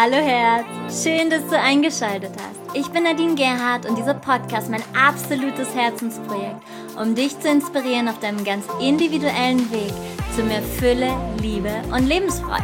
Hallo Herz, schön, dass du eingeschaltet hast. Ich bin Nadine Gerhardt und dieser Podcast ist mein absolutes Herzensprojekt, um dich zu inspirieren auf deinem ganz individuellen Weg zu mehr Fülle, Liebe und Lebensfreude.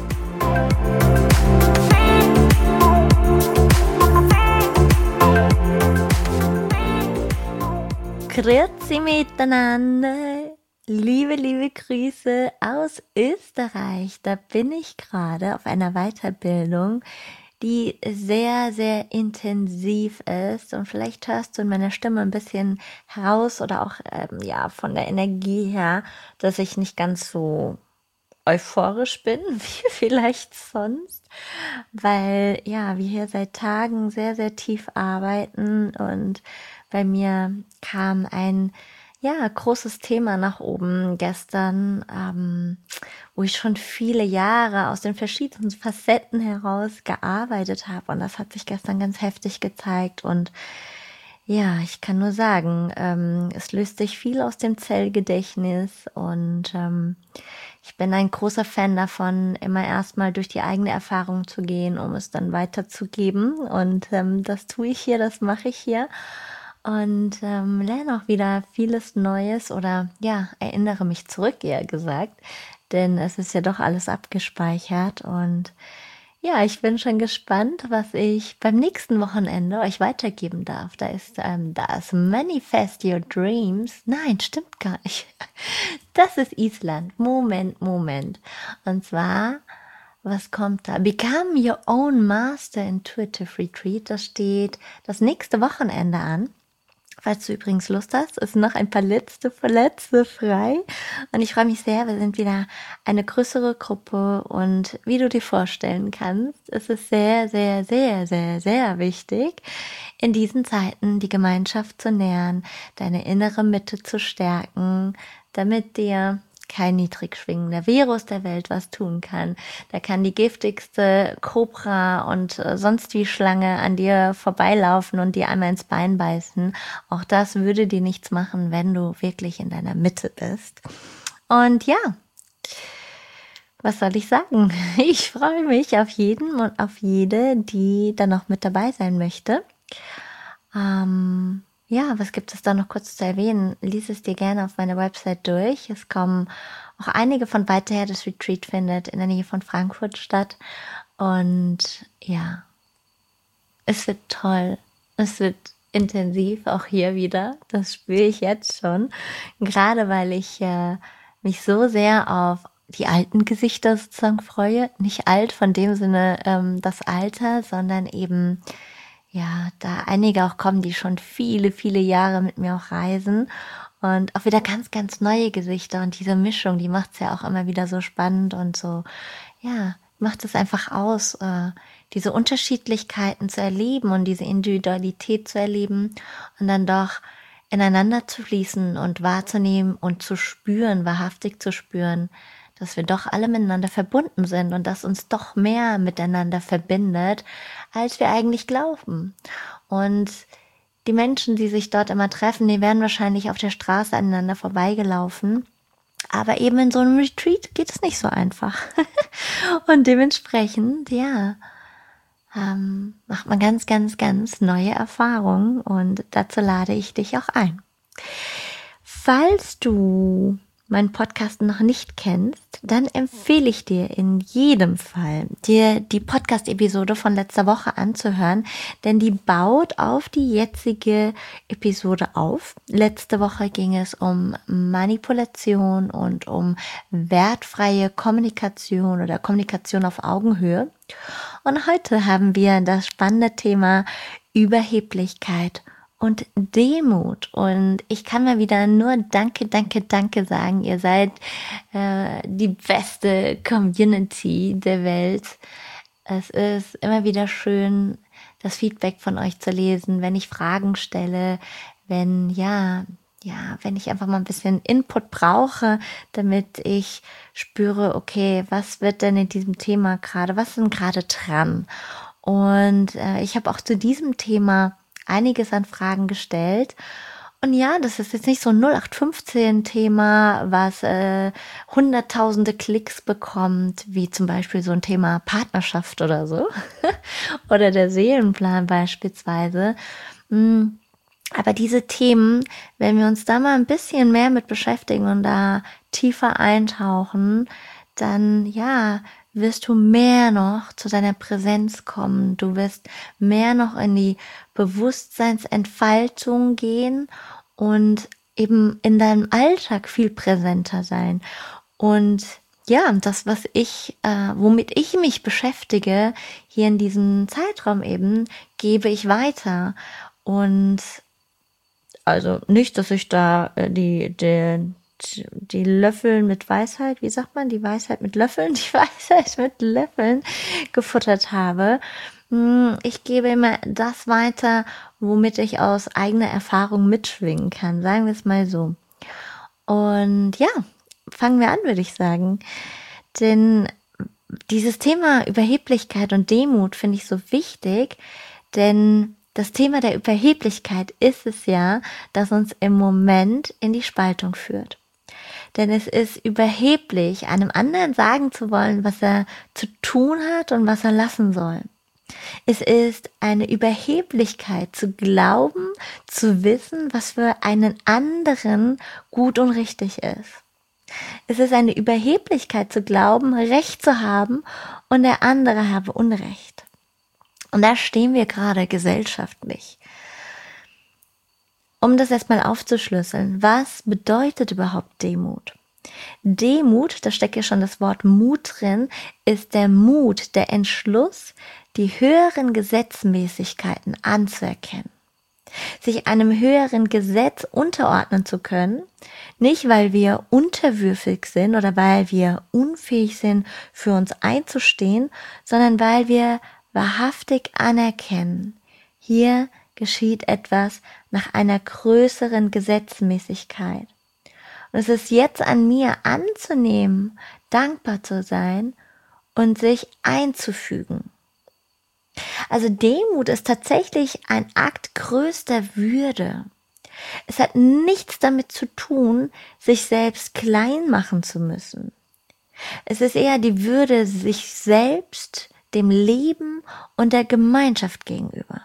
Grüezi miteinander, liebe Grüße aus Österreich. Da bin ich gerade auf einer Weiterbildung, die sehr intensiv ist, und vielleicht hörst du in meiner Stimme ein bisschen heraus oder auch von der Energie her, dass ich nicht ganz so euphorisch bin wie vielleicht sonst, weil wir hier seit Tagen sehr tief arbeiten und bei mir kam ein großes Thema nach oben gestern, wo ich schon viele Jahre aus den verschiedenen Facetten heraus gearbeitet habe, und das hat sich gestern ganz heftig gezeigt. Und ja, ich kann nur sagen, es löst sich viel aus dem Zellgedächtnis, und ich bin ein großer Fan davon, immer erstmal durch die eigene Erfahrung zu gehen, um es dann weiterzugeben. Und das tue ich hier, das mache ich hier. Und lerne auch wieder vieles Neues oder erinnere mich zurück, eher gesagt. Denn es ist ja doch alles abgespeichert. Und ja, ich bin schon gespannt, was ich beim nächsten Wochenende euch weitergeben darf. Da ist das Manifest Your Dreams. Nein, stimmt gar nicht. Das ist Island. Moment. Und zwar, was kommt da? Become Your Own Master Intuitive Retreat. Das steht das nächste Wochenende an. Falls du übrigens Lust hast, ist noch ein paar letzte frei. Und ich freue mich sehr, wir sind wieder eine größere Gruppe. Und wie du dir vorstellen kannst, ist es sehr wichtig, in diesen Zeiten die Gemeinschaft zu nähern, deine innere Mitte zu stärken, damit dir kein niedrig schwingender Virus der Welt was tun kann. Da kann die giftigste Kobra und sonst wie Schlange an dir vorbeilaufen und dir einmal ins Bein beißen. Auch das würde dir nichts machen, wenn du wirklich in deiner Mitte bist. Und ja, was soll ich sagen? Ich freue mich auf jeden und auf jede, die da noch mit dabei sein möchte. Was gibt es da noch kurz zu erwähnen? Lies es dir gerne auf meiner Website durch. Es kommen auch einige von weiter her. Das Retreat findet in der Nähe von Frankfurt statt. Und ja, es wird toll. Es wird intensiv, auch hier wieder. Das spüre ich jetzt schon. Gerade weil ich mich so sehr auf die alten Gesichter sozusagen freue. Nicht alt von dem Sinne das Alter, sondern eben da einige auch kommen, die schon viele Jahre mit mir auch reisen, und auch wieder ganz neue Gesichter, und diese Mischung, die macht es ja auch immer wieder so spannend und so, macht es einfach aus, diese Unterschiedlichkeiten zu erleben und diese Individualität zu erleben und dann doch ineinander zu fließen und wahrzunehmen und zu spüren, wahrhaftig zu spüren, dass wir doch alle miteinander verbunden sind und dass uns doch mehr miteinander verbindet, als wir eigentlich glauben. Und die Menschen, die sich dort immer treffen, die werden wahrscheinlich auf der Straße aneinander vorbeigelaufen. Aber eben in so einem Retreat geht es nicht so einfach. Und dementsprechend, macht man ganz neue Erfahrungen, und dazu lade ich dich auch ein. Falls du meinen Podcast noch nicht kennst, dann empfehle ich dir in jedem Fall, dir die Podcast-Episode von letzter Woche anzuhören, denn die baut auf die jetzige Episode auf. Letzte Woche ging es um Manipulation und um wertfreie Kommunikation oder Kommunikation auf Augenhöhe. Und heute haben wir das spannende Thema Überheblichkeit und Demut. Und ich kann mal wieder nur Danke sagen. Ihr seid die beste Community der Welt. Es ist immer wieder schön, das Feedback von euch zu lesen, wenn ich Fragen stelle, wenn ich einfach mal ein bisschen Input brauche, damit ich spüre, okay, was wird denn in diesem Thema gerade, was ist denn gerade dran? Und ich habe auch zu diesem Thema einiges an Fragen gestellt, Und ja, das ist jetzt nicht so ein 0815-Thema, was hunderttausende Klicks bekommt, wie zum Beispiel so ein Thema Partnerschaft oder so. Oder der Seelenplan beispielsweise. Aber diese Themen, wenn wir uns da mal ein bisschen mehr mit beschäftigen und da tiefer eintauchen, dann ja, wirst du mehr noch zu deiner Präsenz kommen. Du wirst mehr noch in die Bewusstseinsentfaltung gehen und eben in deinem Alltag viel präsenter sein. Und ja, das, womit ich mich beschäftige, hier in diesem Zeitraum eben, gebe ich weiter. Und also nicht, dass ich da die Löffel mit Weisheit, wie sagt man, die Weisheit mit Löffeln, die Weisheit mit Löffeln gefuttert habe. Ich gebe immer das weiter, womit ich aus eigener Erfahrung mitschwingen kann, sagen wir es mal so. Und ja, fangen wir an, würde ich sagen. Denn dieses Thema Überheblichkeit und Demut finde ich so wichtig, denn das Thema der Überheblichkeit ist es ja, das uns im Moment in die Spaltung führt. Denn es ist überheblich, einem anderen sagen zu wollen, was er zu tun hat und was er lassen soll. Es ist eine Überheblichkeit zu glauben, zu wissen, was für einen anderen gut und richtig ist. Es ist eine Überheblichkeit zu glauben, Recht zu haben und der andere habe Unrecht. Und da stehen wir gerade gesellschaftlich. Um das erstmal aufzuschlüsseln, was bedeutet überhaupt Demut? Demut, da steckt ja schon das Wort Mut drin, ist der Mut, der Entschluss, die höheren Gesetzmäßigkeiten anzuerkennen. Sich einem höheren Gesetz unterordnen zu können, nicht weil wir unterwürfig sind oder weil wir unfähig sind, für uns einzustehen, sondern weil wir wahrhaftig anerkennen, hier geschieht etwas nach einer größeren Gesetzmäßigkeit. Und es ist jetzt an mir anzunehmen, dankbar zu sein und sich einzufügen. Also Demut ist tatsächlich ein Akt größter Würde. Es hat nichts damit zu tun, sich selbst klein machen zu müssen. Es ist eher die Würde sich selbst, dem Leben und der Gemeinschaft gegenüber.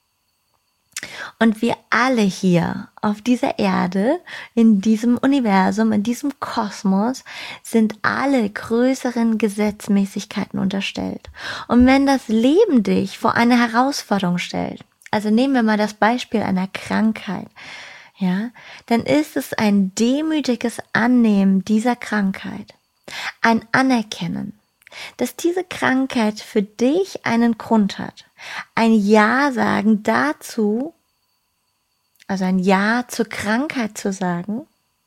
Und wir alle hier auf dieser Erde, in diesem Universum, in diesem Kosmos, sind alle größeren Gesetzmäßigkeiten unterstellt. Und wenn das Leben dich vor eine Herausforderung stellt, also nehmen wir mal das Beispiel einer Krankheit, ja, dann ist es ein demütiges Annehmen dieser Krankheit, ein Anerkennen, dass diese Krankheit für dich einen Grund hat, ein Ja sagen dazu, also ein Ja zur Krankheit zu sagen.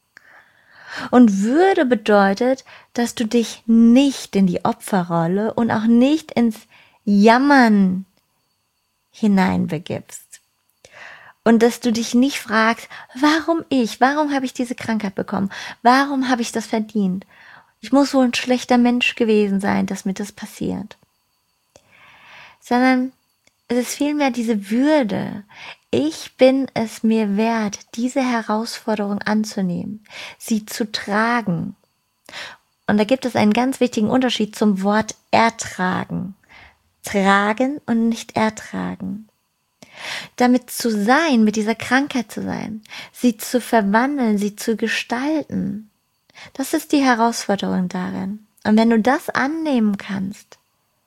Und Würde bedeutet, dass du dich nicht in die Opferrolle und auch nicht ins Jammern hineinbegibst. Und dass du dich nicht fragst, warum habe ich diese Krankheit bekommen? Warum habe ich das verdient? Ich muss wohl ein schlechter Mensch gewesen sein, dass mir das passiert. Sondern es ist vielmehr diese Würde. Ich bin es mir wert, diese Herausforderung anzunehmen, sie zu tragen. Und da gibt es einen ganz wichtigen Unterschied zum Wort ertragen. Tragen und nicht ertragen. Damit zu sein, mit dieser Krankheit zu sein, sie zu verwandeln, sie zu gestalten. Das ist die Herausforderung darin. Und wenn du das annehmen kannst,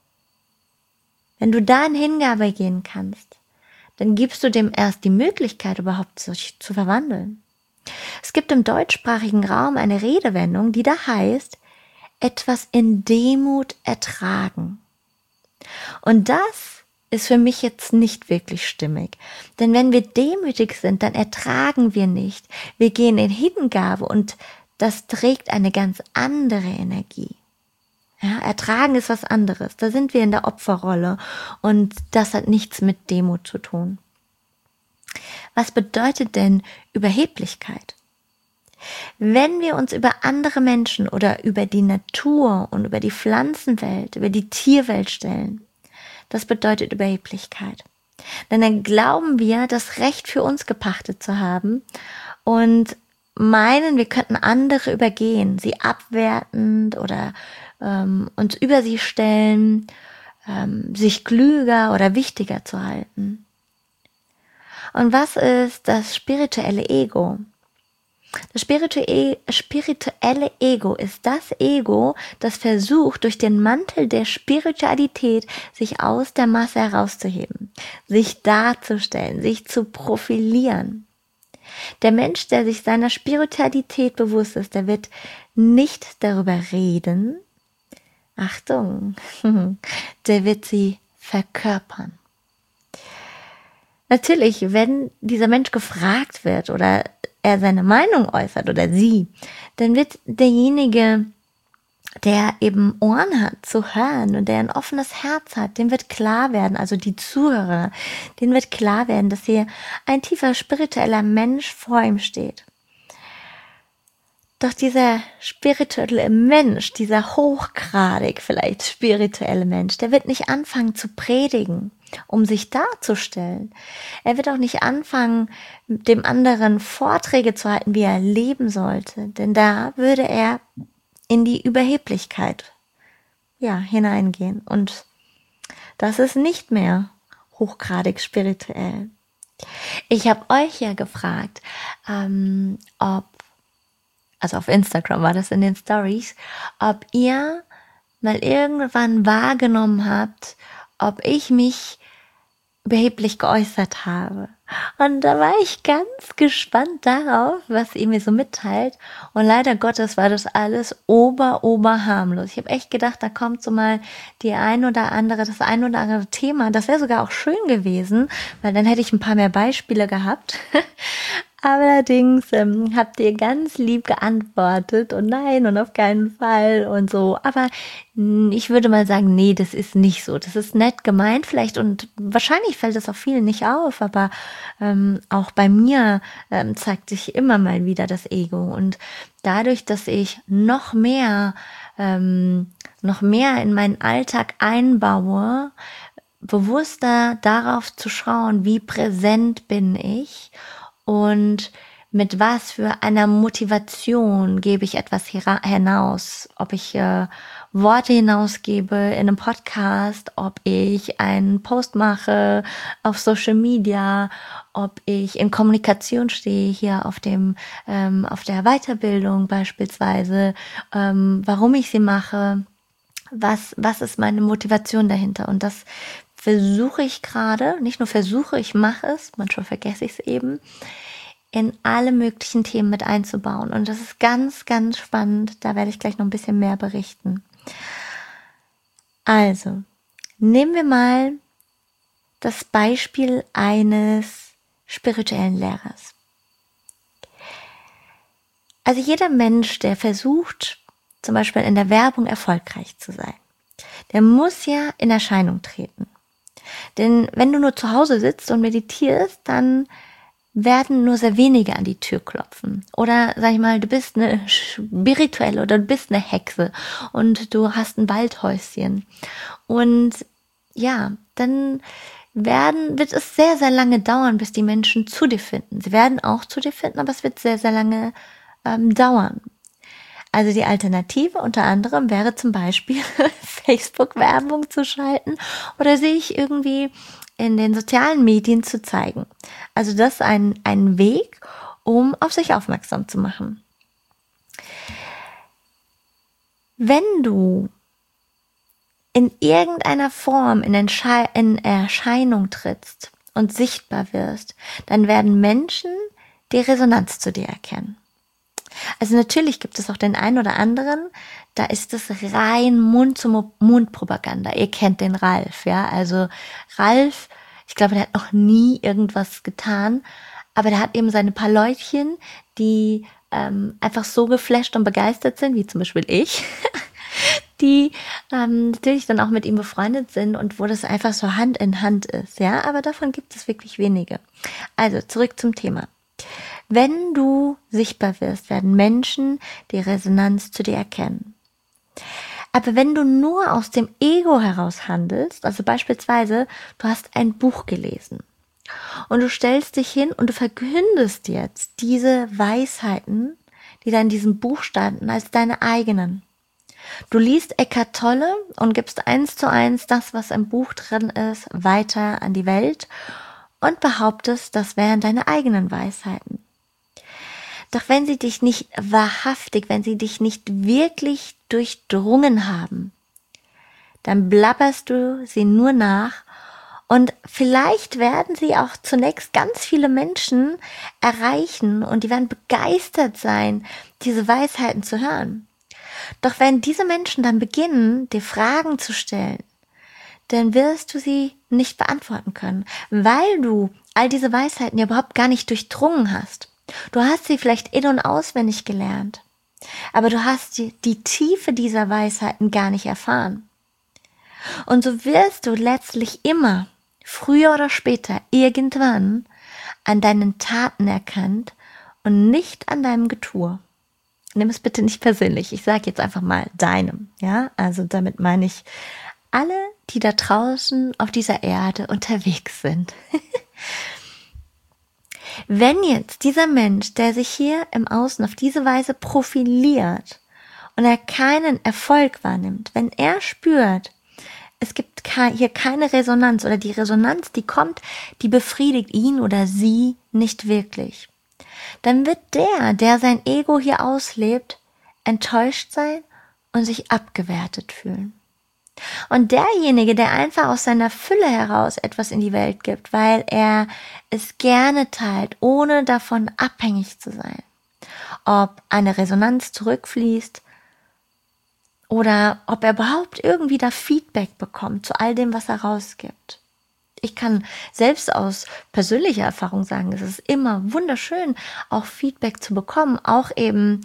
wenn du da in Hingabe gehen kannst, dann gibst du dem erst die Möglichkeit, überhaupt sich zu verwandeln. Es gibt im deutschsprachigen Raum eine Redewendung, die da heißt, etwas in Demut ertragen. Und das ist für mich jetzt nicht wirklich stimmig. Denn wenn wir demütig sind, dann ertragen wir nicht. Wir gehen in Hingabe und das trägt eine ganz andere Energie. Ja, ertragen ist was anderes. Da sind wir in der Opferrolle und das hat nichts mit Demut zu tun. Was bedeutet denn Überheblichkeit? Wenn wir uns über andere Menschen oder über die Natur und über die Pflanzenwelt, über die Tierwelt stellen, das bedeutet Überheblichkeit. Denn dann glauben wir, das Recht für uns gepachtet zu haben und meinen, wir könnten andere übergehen, sie abwertend oder uns über sie stellen, sich klüger oder wichtiger zu halten. Und was ist das spirituelle Ego? Das spirituelle Ego ist das Ego, das versucht, durch den Mantel der Spiritualität sich aus der Masse herauszuheben, sich darzustellen, sich zu profilieren. Der Mensch, der sich seiner Spiritualität bewusst ist, der wird nicht darüber reden, Achtung, der wird sie verkörpern. Natürlich, wenn dieser Mensch gefragt wird oder er seine Meinung äußert oder sie, dann wird derjenige, der eben Ohren hat zu hören und der ein offenes Herz hat, dem wird klar werden, also die Zuhörer, denen wird klar werden, dass hier ein tiefer spiritueller Mensch vor ihm steht. Doch dieser spirituelle Mensch, dieser hochgradig vielleicht spirituelle Mensch, der wird nicht anfangen zu predigen, um sich darzustellen. Er wird auch nicht anfangen, dem anderen Vorträge zu halten, wie er leben sollte, denn da würde er in die Überheblichkeit, hineingehen. Und das ist nicht mehr hochgradig spirituell. Ich habe euch ja gefragt, also auf Instagram war das in den Stories, ob ihr mal irgendwann wahrgenommen habt, ob ich mich überheblich geäußert habe. Und da war ich ganz gespannt darauf, was ihr mir so mitteilt. Und leider Gottes war das alles ober harmlos. Ich habe echt gedacht, da kommt so mal das ein oder andere Thema. Das wäre sogar auch schön gewesen, weil dann hätte ich ein paar mehr Beispiele gehabt. Allerdings habt ihr ganz lieb geantwortet und nein und auf keinen Fall und so. Aber ich würde mal sagen, nee, das ist nicht so. Das ist nett gemeint vielleicht und wahrscheinlich fällt das auch vielen nicht auf, aber auch bei mir zeigt sich immer mal wieder das Ego. Und dadurch, dass ich noch mehr in meinen Alltag einbaue, bewusster darauf zu schauen, wie präsent bin ich und mit was für einer Motivation gebe ich etwas hinaus, ob ich Worte hinausgebe in einem Podcast, ob ich einen Post mache auf Social Media, ob ich in Kommunikation stehe hier auf der Weiterbildung beispielsweise, warum ich sie mache, was ist meine Motivation dahinter, und das versuche ich gerade, nicht nur versuche, ich mache es, manchmal vergesse ich es eben, in alle möglichen Themen mit einzubauen. Und das ist ganz, ganz spannend. Da werde ich gleich noch ein bisschen mehr berichten. Also, nehmen wir mal das Beispiel eines spirituellen Lehrers. Also jeder Mensch, der versucht, zum Beispiel in der Werbung erfolgreich zu sein, der muss ja in Erscheinung treten. Denn wenn du nur zu Hause sitzt und meditierst, dann werden nur sehr wenige an die Tür klopfen. Oder sag ich mal, du bist eine spirituelle oder du bist eine Hexe und du hast ein Waldhäuschen. Und ja, dann wird es sehr, sehr lange dauern, bis die Menschen zu dir finden. Sie werden auch zu dir finden, aber es wird sehr, sehr lange dauern. Also die Alternative unter anderem wäre zum Beispiel Facebook-Werbung zu schalten oder sich irgendwie in den sozialen Medien zu zeigen. Also das ist ein Weg, um auf sich aufmerksam zu machen. Wenn du in irgendeiner Form in Erscheinung trittst und sichtbar wirst, dann werden Menschen die Resonanz zu dir erkennen. Also natürlich gibt es auch den einen oder anderen, da ist es rein Mund-zu-Mund-Propaganda. Ihr kennt den Ralf, ja. Also Ralf, ich glaube, der hat noch nie irgendwas getan, aber der hat eben seine paar Leutchen, die einfach so geflasht und begeistert sind, wie zum Beispiel ich, die natürlich dann auch mit ihm befreundet sind und wo das einfach so Hand in Hand ist, ja. Aber davon gibt es wirklich wenige. Also zurück zum Thema. Wenn du sichtbar wirst, werden Menschen die Resonanz zu dir erkennen. Aber wenn du nur aus dem Ego heraus handelst, also beispielsweise, du hast ein Buch gelesen und du stellst dich hin und du verkündest jetzt diese Weisheiten, die da in diesem Buch standen, als deine eigenen. Du liest Eckhart Tolle und gibst 1:1 das, was im Buch drin ist, weiter an die Welt und behauptest, das wären deine eigenen Weisheiten. Doch wenn sie dich nicht wahrhaftig, wenn sie dich nicht wirklich durchdrungen haben, dann blabberst du sie nur nach und vielleicht werden sie auch zunächst ganz viele Menschen erreichen und die werden begeistert sein, diese Weisheiten zu hören. Doch wenn diese Menschen dann beginnen, dir Fragen zu stellen, dann wirst du sie nicht beantworten können, weil du all diese Weisheiten ja überhaupt gar nicht durchdrungen hast. Du hast sie vielleicht in- und auswendig gelernt, aber du hast die Tiefe dieser Weisheiten gar nicht erfahren. Und so wirst du letztlich immer, früher oder später, irgendwann an deinen Taten erkannt und nicht an deinem Getue. Nimm es bitte nicht persönlich. Ich sage jetzt einfach mal deinem, ja? Also damit meine ich alle, die da draußen auf dieser Erde unterwegs sind. Wenn jetzt dieser Mensch, der sich hier im Außen auf diese Weise profiliert und er keinen Erfolg wahrnimmt, wenn er spürt, es gibt hier keine Resonanz oder die Resonanz, die kommt, die befriedigt ihn oder sie nicht wirklich, dann wird der sein Ego hier auslebt, enttäuscht sein und sich abgewertet fühlen. Und derjenige, der einfach aus seiner Fülle heraus etwas in die Welt gibt, weil er es gerne teilt, ohne davon abhängig zu sein, ob eine Resonanz zurückfließt oder ob er überhaupt irgendwie da Feedback bekommt zu all dem, was er rausgibt. Ich kann selbst aus persönlicher Erfahrung sagen, es ist immer wunderschön, auch Feedback zu bekommen, auch eben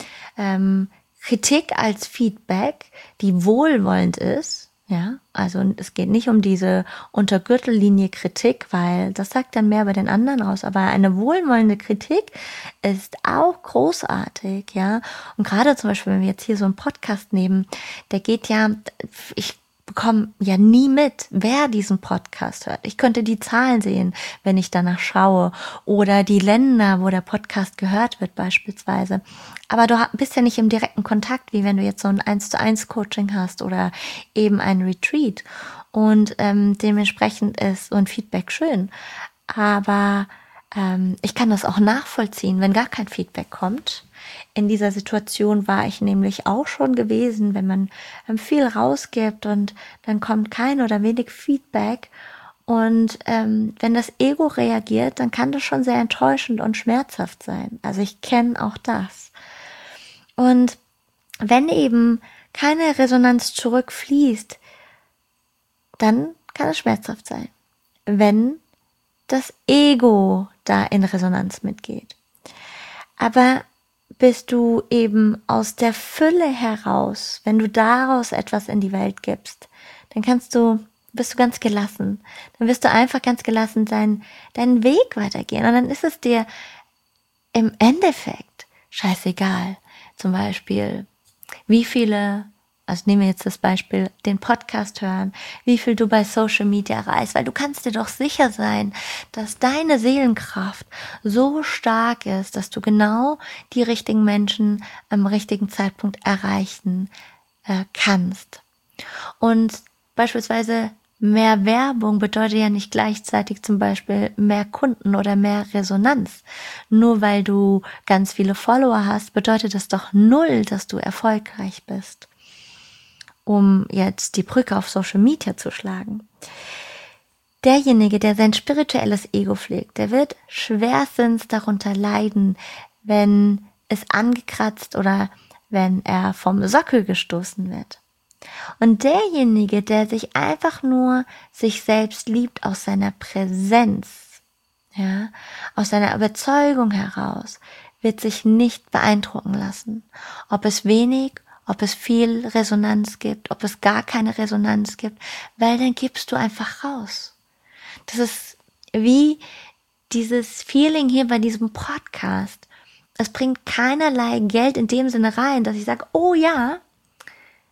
Kritik als Feedback, die wohlwollend ist. Ja, also es geht nicht um diese Untergürtellinie Kritik, weil das sagt dann mehr bei den anderen aus. Aber eine wohlwollende Kritik ist auch großartig, ja. Und gerade zum Beispiel, wenn wir jetzt hier so einen Podcast nehmen, der geht ja, ich bekomme ja nie mit, wer diesen Podcast hört. Ich könnte die Zahlen sehen, wenn ich danach schaue, oder die Länder, wo der Podcast gehört wird beispielsweise. Aber du bist ja nicht im direkten Kontakt, wie wenn du jetzt so ein 1:1 Coaching hast oder eben ein Retreat. Und dementsprechend ist so ein Feedback schön. Aber ich kann das auch nachvollziehen, wenn gar kein Feedback kommt. In dieser Situation war ich nämlich auch schon gewesen, wenn man viel rausgibt und dann kommt kein oder wenig Feedback. Und wenn das Ego reagiert, dann kann das schon sehr enttäuschend und schmerzhaft sein. Also ich kenne auch das. Und wenn eben keine Resonanz zurückfließt, dann kann es schmerzhaft sein, wenn das Ego da in Resonanz mitgeht. Aber bist du eben aus der Fülle heraus, wenn du daraus etwas in die Welt gibst, dann bist du ganz gelassen. Dann wirst du einfach ganz gelassen sein, deinen Weg weitergehen. Und dann ist es dir im Endeffekt scheißegal. Zum Beispiel, wie viele, also nehmen wir jetzt das Beispiel, den Podcast hören, wie viel du bei Social Media erreichst, weil du kannst dir doch sicher sein, dass deine Seelenkraft so stark ist, dass du genau die richtigen Menschen am richtigen Zeitpunkt erreichen kannst. Und beispielsweise mehr Werbung bedeutet ja nicht gleichzeitig zum Beispiel mehr Kunden oder mehr Resonanz. Nur weil du ganz viele Follower hast, bedeutet das doch null, dass du erfolgreich bist. Um jetzt die Brücke auf Social Media zu schlagen. Derjenige, der sein spirituelles Ego pflegt, der wird schwerstens darunter leiden, wenn es angekratzt oder wenn er vom Sockel gestoßen wird. Und derjenige, der sich einfach nur sich selbst liebt aus seiner Präsenz, ja, aus seiner Überzeugung heraus, wird sich nicht beeindrucken lassen, ob es wenig, ob es viel Resonanz gibt, ob es gar keine Resonanz gibt, weil dann gibst du einfach raus. Das ist wie dieses Feeling hier bei diesem Podcast. Es bringt keinerlei Geld in dem Sinne rein, dass ich sage, oh ja,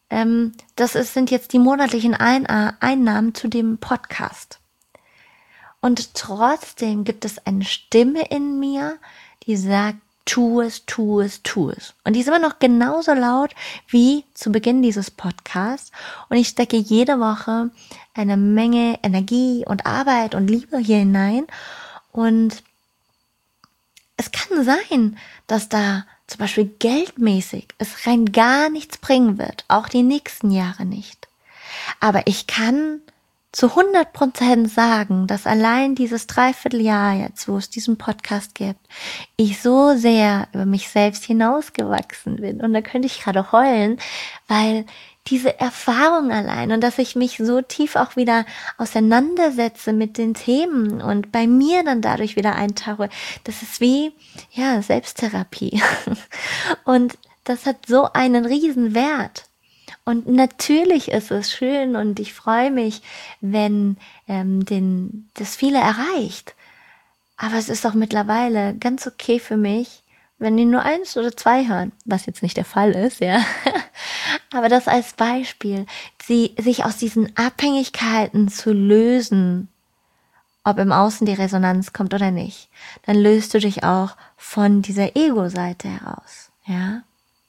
sind jetzt die monatlichen Einnahmen zu dem Podcast. Und trotzdem gibt es eine Stimme in mir, die sagt, tu es, tu es, tu es. Und die ist immer noch genauso laut wie zu Beginn dieses Podcasts. Und ich stecke jede Woche eine Menge Energie und Arbeit und Liebe hier hinein. Und es kann sein, dass da zum Beispiel geldmäßig es rein gar nichts bringen wird, auch die nächsten Jahre nicht. Aber ich kann zu 100% sagen, dass allein dieses Dreivierteljahr jetzt, wo es diesen Podcast gibt, ich so sehr über mich selbst hinausgewachsen bin. Und da könnte ich gerade heulen, weil diese Erfahrung allein und dass ich mich so tief auch wieder auseinandersetze mit den Themen und bei mir dann dadurch wieder eintauche, das ist wie, ja, Selbsttherapie. Und das hat so einen riesen Wert. Und natürlich ist es schön und ich freue mich, wenn das viele erreicht. Aber es ist auch mittlerweile ganz okay für mich, wenn die nur 1 oder 2 hören, was jetzt nicht der Fall ist, ja. Aber das als Beispiel, sich aus diesen Abhängigkeiten zu lösen, ob im Außen die Resonanz kommt oder nicht, dann löst du dich auch von dieser Ego-Seite heraus, ja.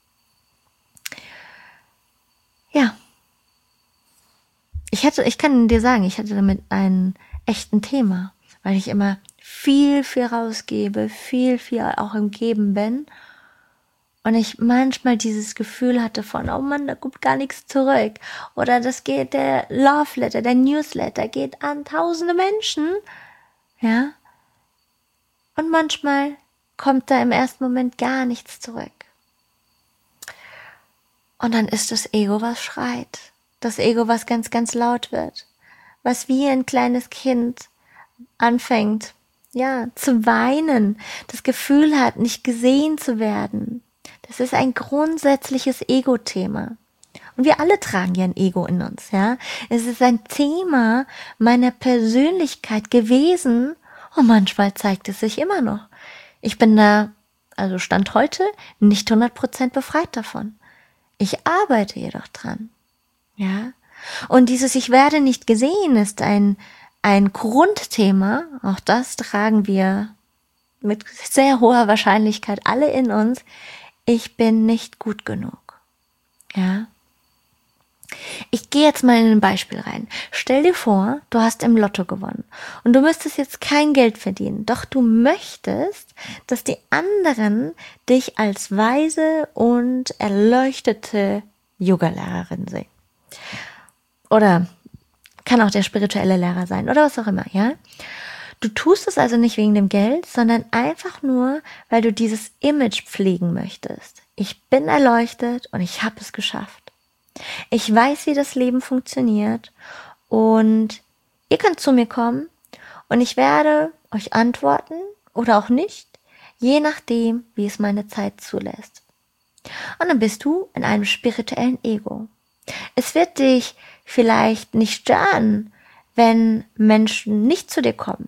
Ja. Ich kann dir sagen, ich hatte damit ein echten Thema, weil ich immer viel rausgebe, viel auch im Geben bin und ich manchmal dieses Gefühl hatte von, oh Mann, da kommt gar nichts zurück oder der Love Letter, der Newsletter geht an tausende Menschen, ja, und manchmal kommt da im ersten Moment gar nichts zurück. Und dann ist das Ego, was schreit, das Ego, was ganz, ganz laut wird, was wie ein kleines Kind anfängt, ja, zu weinen, das Gefühl hat, nicht gesehen zu werden. Das ist ein grundsätzliches Ego-Thema. Und wir alle tragen ja ein Ego in uns, ja. Es ist ein Thema meiner Persönlichkeit gewesen und manchmal zeigt es sich immer noch. Ich bin da, also Stand heute, nicht 100% befreit davon. Ich arbeite jedoch dran, ja. Und dieses Ich werde nicht gesehen ist ein Grundthema, auch das tragen wir mit sehr hoher Wahrscheinlichkeit alle in uns. Ich bin nicht gut genug, ja. Ich gehe jetzt mal in ein Beispiel rein. Stell dir vor, du hast im Lotto gewonnen und du müsstest jetzt kein Geld verdienen, doch du möchtest, dass die anderen dich als weise und erleuchtete Yoga-Lehrerin sehen. Oder kann auch der spirituelle Lehrer sein oder was auch immer, ja? Du tust es also nicht wegen dem Geld, sondern einfach nur, weil du dieses Image pflegen möchtest. Ich bin erleuchtet und ich habe es geschafft. Ich weiß, wie das Leben funktioniert und ihr könnt zu mir kommen und ich werde euch antworten oder auch nicht, je nachdem, wie es meine Zeit zulässt. Und dann bist du in einem spirituellen Ego. Es wird dich vielleicht nicht stören, wenn Menschen nicht zu dir kommen,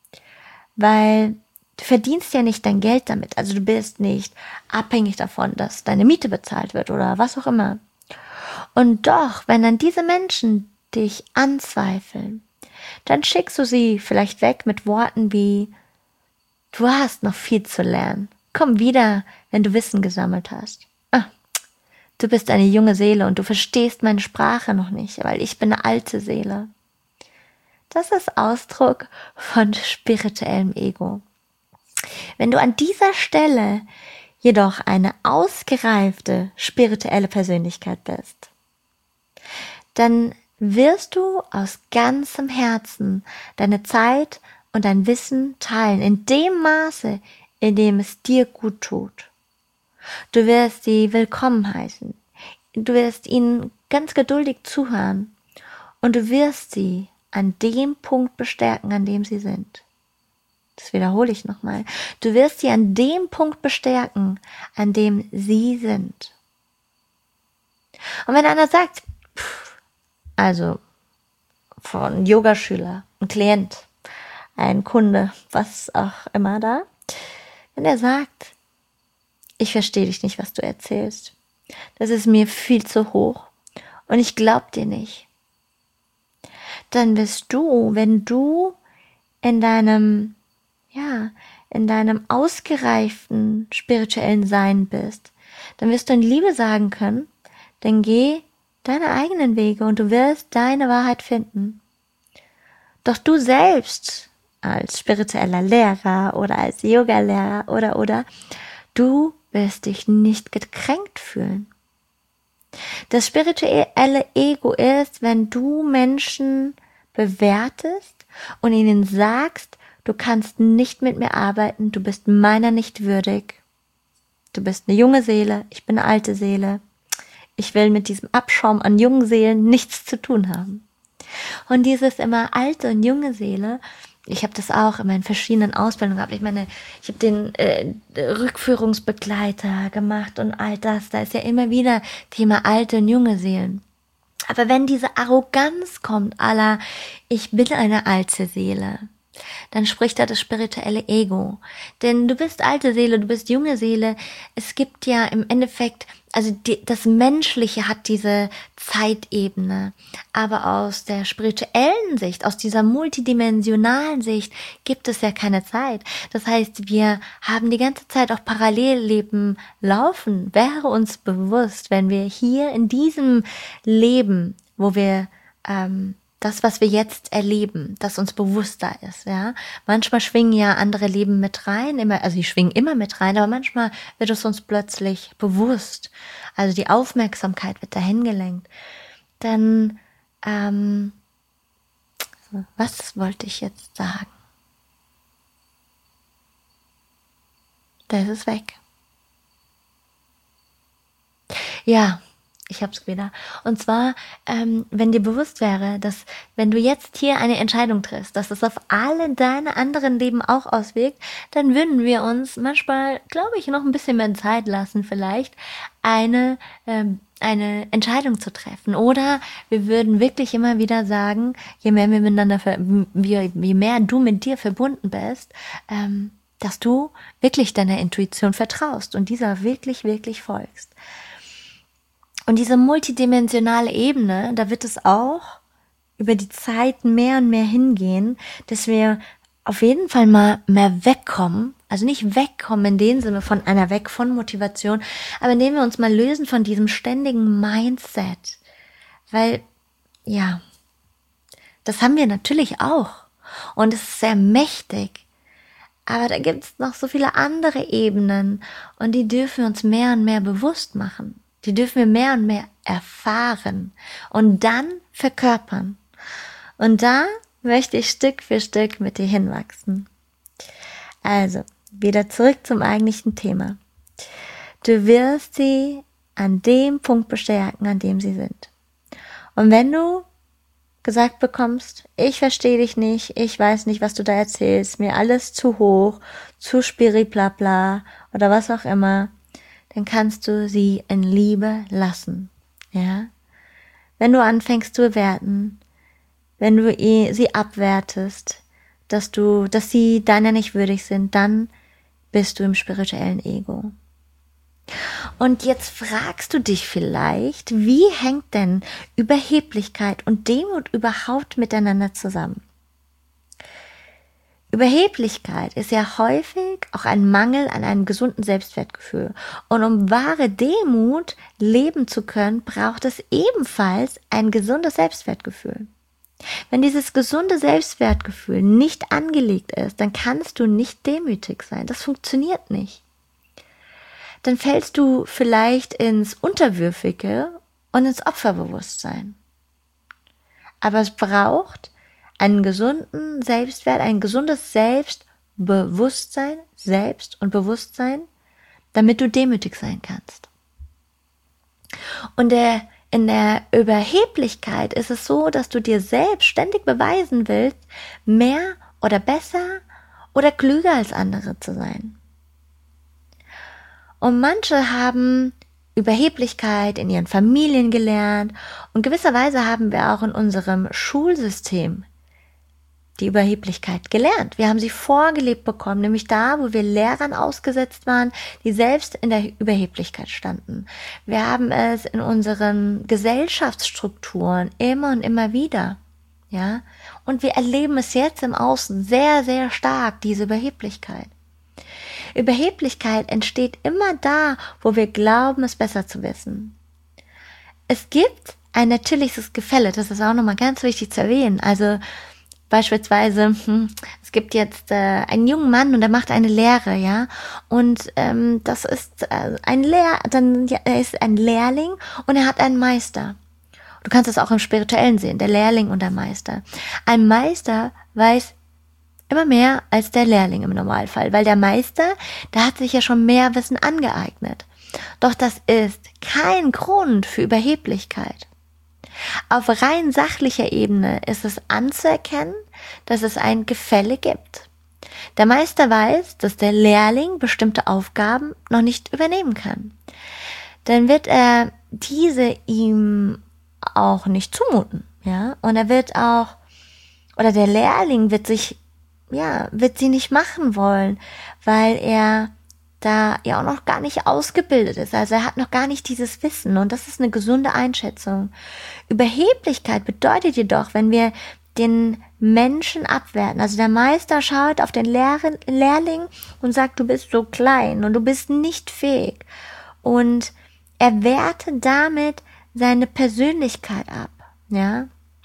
weil du verdienst ja nicht dein Geld damit. Also du bist nicht abhängig davon, dass deine Miete bezahlt wird oder was auch immer. Und doch, wenn dann diese Menschen dich anzweifeln, dann schickst du sie vielleicht weg mit Worten wie, du hast noch viel zu lernen. Komm wieder, wenn du Wissen gesammelt hast. Du bist eine junge Seele und du verstehst meine Sprache noch nicht, weil ich bin eine alte Seele. Das ist Ausdruck von spirituellem Ego. Wenn du an dieser Stelle jedoch eine ausgereifte spirituelle Persönlichkeit bist, dann wirst du aus ganzem Herzen deine Zeit und dein Wissen teilen, in dem Maße, in dem es dir gut tut. Du wirst sie willkommen heißen. Du wirst ihnen ganz geduldig zuhören und du wirst sie an dem Punkt bestärken, an dem sie sind. Das wiederhole ich nochmal. Du wirst sie an dem Punkt bestärken, an dem sie sind. Und wenn einer sagt, also von Yogaschüler, ein Klient, ein Kunde, was auch immer da, wenn er sagt, ich verstehe dich nicht, was du erzählst, das ist mir viel zu hoch und ich glaub dir nicht, dann wirst du, wenn du in deinem ausgereiften spirituellen Sein bist, dann wirst du in Liebe sagen können, dann geh deine eigenen Wege und du wirst deine Wahrheit finden. Doch du selbst als spiritueller Lehrer oder als Yoga-Lehrer oder, du wirst dich nicht gekränkt fühlen. Das spirituelle Ego ist, wenn du Menschen bewertest und ihnen sagst, du kannst nicht mit mir arbeiten, du bist meiner nicht würdig. Du bist eine junge Seele, ich bin eine alte Seele. Ich will mit diesem Abschaum an jungen Seelen nichts zu tun haben. Und dieses immer alte und junge Seele, ich habe das auch in meinen verschiedenen Ausbildungen gehabt. Ich habe den Rückführungsbegleiter gemacht und all das. Da ist ja immer wieder Thema alte und junge Seelen. Aber wenn diese Arroganz kommt, ich bin eine alte Seele, dann spricht da das spirituelle Ego. Denn du bist alte Seele, du bist junge Seele. Es gibt ja im Endeffekt, also das Menschliche hat diese Zeitebene. Aber aus der spirituellen Sicht, aus dieser multidimensionalen Sicht, gibt es ja keine Zeit. Das heißt, wir haben die ganze Zeit auch Parallelleben laufen. Wäre uns bewusst, wenn wir hier in diesem Leben, wo wir das, was wir jetzt erleben, das uns bewusster ist, ja. Manchmal schwingen ja andere Leben mit rein, die schwingen immer mit rein, aber manchmal wird es uns plötzlich bewusst. Also die Aufmerksamkeit wird dahin gelenkt. Dann, was wollte ich jetzt sagen? Das ist weg. Ja. Ich hab's wieder. Und zwar, wenn dir bewusst wäre, dass wenn du jetzt hier eine Entscheidung triffst, dass es auf alle deine anderen Leben auch auswirkt, dann würden wir uns manchmal, glaube ich, noch ein bisschen mehr Zeit lassen, vielleicht eine Entscheidung zu treffen. Oder wir würden wirklich immer wieder sagen, je mehr wir je mehr du mit dir verbunden bist, dass du wirklich deiner Intuition vertraust und dieser wirklich, wirklich folgst. Und diese multidimensionale Ebene, da wird es auch über die Zeit mehr und mehr hingehen, dass wir auf jeden Fall mal mehr wegkommen, also nicht wegkommen in dem Sinne von einer Weg von Motivation, aber indem wir uns mal lösen von diesem ständigen Mindset. Weil, ja, das haben wir natürlich auch und es ist sehr mächtig. Aber da gibt es noch so viele andere Ebenen und die dürfen wir uns mehr und mehr bewusst machen. Die dürfen wir mehr und mehr erfahren und dann verkörpern. Und da möchte ich Stück für Stück mit dir hinwachsen. Also, wieder zurück zum eigentlichen Thema. Du wirst sie an dem Punkt bestärken, an dem sie sind. Und wenn du gesagt bekommst, ich verstehe dich nicht, ich weiß nicht, was du da erzählst, mir alles zu hoch, zu spiriblabla oder was auch immer, dann kannst du sie in Liebe lassen, ja. Wenn du anfängst zu bewerten, wenn du sie abwertest, dass sie deiner nicht würdig sind, dann bist du im spirituellen Ego. Und jetzt fragst du dich vielleicht, wie hängt denn Überheblichkeit und Demut überhaupt miteinander zusammen? Überheblichkeit ist ja häufig auch ein Mangel an einem gesunden Selbstwertgefühl. Und um wahre Demut leben zu können, braucht es ebenfalls ein gesundes Selbstwertgefühl. Wenn dieses gesunde Selbstwertgefühl nicht angelegt ist, dann kannst du nicht demütig sein. Das funktioniert nicht. Dann fällst du vielleicht ins Unterwürfige und ins Opferbewusstsein. Aber es braucht einen gesunden Selbstwert, ein gesundes Selbstbewusstsein, Selbst und Bewusstsein, damit du demütig sein kannst. Und in der Überheblichkeit ist es so, dass du dir selbst ständig beweisen willst, mehr oder besser oder klüger als andere zu sein. Und manche haben Überheblichkeit in ihren Familien gelernt und gewisserweise haben wir auch in unserem Schulsystem die Überheblichkeit gelernt. Wir haben sie vorgelebt bekommen, nämlich da, wo wir Lehrern ausgesetzt waren, die selbst in der Überheblichkeit standen. Wir haben es in unseren Gesellschaftsstrukturen immer und immer wieder. Ja, und wir erleben es jetzt im Außen sehr, sehr stark, diese Überheblichkeit. Überheblichkeit entsteht immer da, wo wir glauben, es besser zu wissen. Es gibt ein natürliches Gefälle, das ist auch nochmal ganz wichtig zu erwähnen. Also beispielsweise, es gibt jetzt einen jungen Mann und er macht eine Lehre, ja, und das ist er ist ein Lehrling und er hat einen Meister. Du kannst es auch im Spirituellen sehen, der Lehrling und der Meister. Ein Meister weiß immer mehr als der Lehrling im Normalfall, weil der Meister, der hat sich ja schon mehr Wissen angeeignet. Doch das ist kein Grund für Überheblichkeit. Auf rein sachlicher Ebene ist es anzuerkennen, dass es ein Gefälle gibt. Der Meister weiß, dass der Lehrling bestimmte Aufgaben noch nicht übernehmen kann. Dann wird er diese ihm auch nicht zumuten, ja, und er wird auch, oder der Lehrling wird sie nicht machen wollen, weil er da ja auch noch gar nicht ausgebildet ist, also er hat noch gar nicht dieses Wissen und das ist eine gesunde Einschätzung. Überheblichkeit bedeutet jedoch, wenn wir den Menschen abwerten, also der Meister schaut auf den Lehrling und sagt, du bist so klein und du bist nicht fähig und er wertet damit seine Persönlichkeit ab, ja,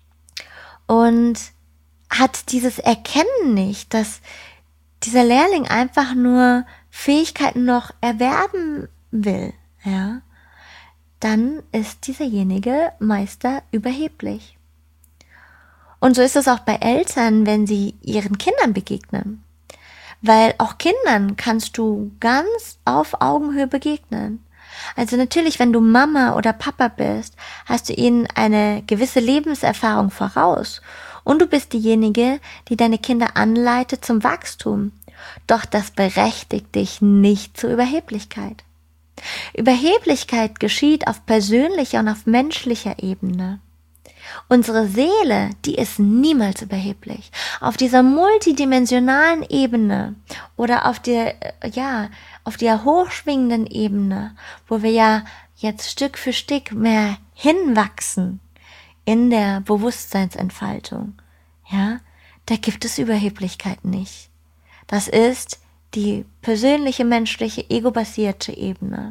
und hat dieses Erkennen nicht, dass dieser Lehrling einfach nur Fähigkeiten noch erwerben will, ja, dann ist dieserjenige Meister überheblich. Und so ist es auch bei Eltern, wenn sie ihren Kindern begegnen. Weil auch Kindern kannst du ganz auf Augenhöhe begegnen. Also natürlich, wenn du Mama oder Papa bist, hast du ihnen eine gewisse Lebenserfahrung voraus. Und du bist diejenige, die deine Kinder anleitet zum Wachstum. Doch das berechtigt dich nicht zur Überheblichkeit. Überheblichkeit geschieht auf persönlicher und auf menschlicher Ebene. Unsere Seele, die ist niemals überheblich. Auf dieser multidimensionalen Ebene oder auf der hochschwingenden Ebene, wo wir ja jetzt Stück für Stück mehr hinwachsen in der Bewusstseinsentfaltung, ja, da gibt es Überheblichkeit nicht. Das ist die persönliche, menschliche, ego-basierte Ebene.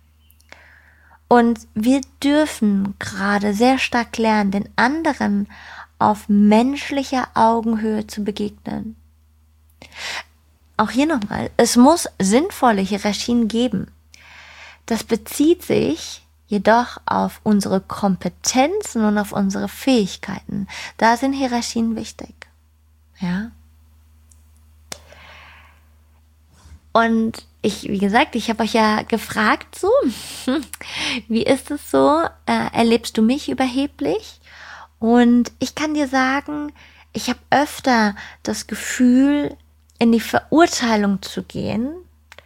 Und wir dürfen gerade sehr stark lernen, den anderen auf menschlicher Augenhöhe zu begegnen. Auch hier nochmal, es muss sinnvolle Hierarchien geben. Das bezieht sich jedoch auf unsere Kompetenzen und auf unsere Fähigkeiten. Da sind Hierarchien wichtig. Ja. Und wie gesagt, ich habe euch ja gefragt, so, wie ist es so? Erlebst du mich überheblich? Und ich kann dir sagen, ich habe öfter das Gefühl, in die Verurteilung zu gehen,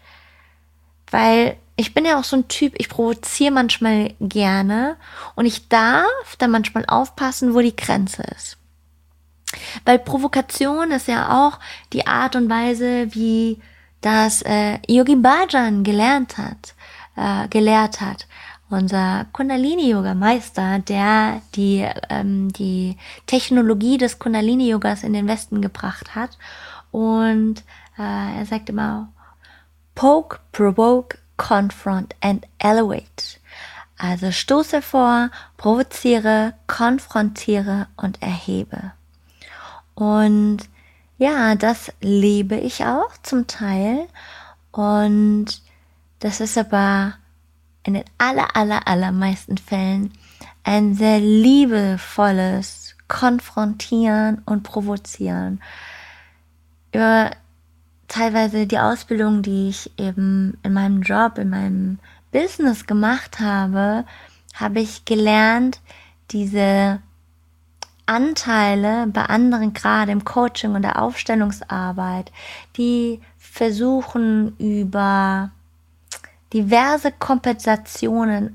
weil ich bin ja auch so ein Typ, ich provoziere manchmal gerne und ich darf da manchmal aufpassen, wo die Grenze ist. Weil Provokation ist ja auch die Art und Weise, wie das Yogi Bhajan gelehrt hat. Unser Kundalini-Yoga-Meister, der die Technologie des Kundalini-Yogas in den Westen gebracht hat. Und er sagt immer, poke, provoke, confront and elevate. Also stoße vor, provoziere, konfrontiere und erhebe. Und ja, das lebe ich auch zum Teil. Und das ist aber in den allermeisten Fällen ein sehr liebevolles Konfrontieren und Provozieren. Über teilweise die Ausbildung, die ich eben in meinem Job, in meinem Business gemacht habe, habe ich gelernt, diese Anteile bei anderen, gerade im Coaching und der Aufstellungsarbeit, die versuchen über diverse Kompensationen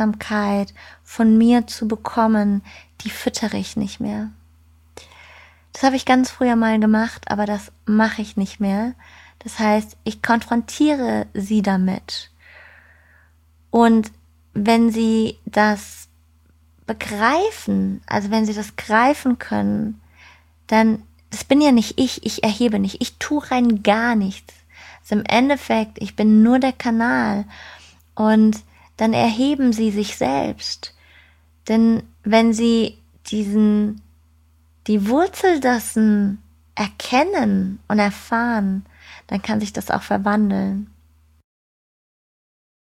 Aufmerksamkeit von mir zu bekommen, die füttere ich nicht mehr. Das habe ich ganz früher mal gemacht, aber das mache ich nicht mehr. Das heißt, ich konfrontiere sie damit. Und wenn sie das begreifen, also wenn sie das greifen können, dann, das bin ja nicht ich erhebe nicht, ich tue rein gar nichts. Also im Endeffekt, ich bin nur der Kanal und dann erheben sie sich selbst. Denn wenn sie die Wurzel dessen erkennen und erfahren, dann kann sich das auch verwandeln.